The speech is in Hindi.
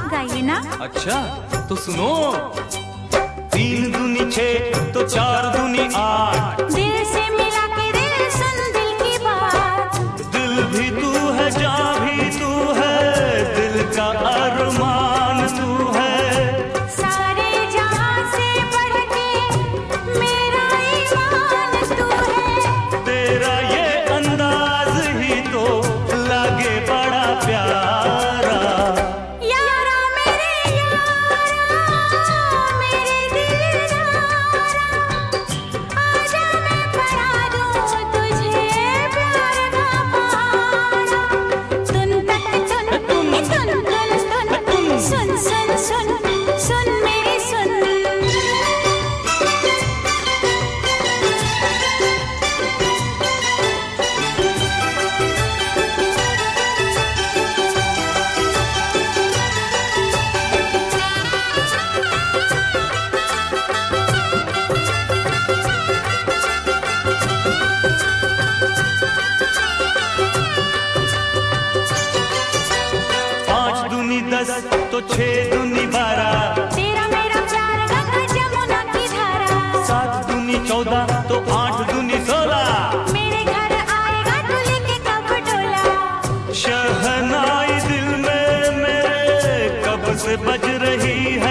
गाइए ना। अच्छा तो सुनो। 3 दूनी 6 तो 4 दूनी 8। दिल से मिला के दिल सुन दिल की बात। दिल भी तू है, जान भी तू है, दिल का अरमान तू है। सारे जहां से बढ़ के मेरा ईमान तू है। तेरा ये अंदाज ही तो लागे बड़ा प्यारा। यारा मेरे दिलदारा, आजा मैं पढ़ा दूं तुझे प्यार का पहाड़ा। तुन तक तुन तुन तुन तुन तुन सुन सुन सुन सुन मेरी सुन। 5 दूनी 10 तो 6 दूनी 12। तेरा मेरा प्यार गंगा जमुना की धारा। 7 दूनी 14 तो 8 दूनी 16। मेरे घर आएगा तू लेके कब डोला। शहनाई दिल में मेरे कब से बज रही है।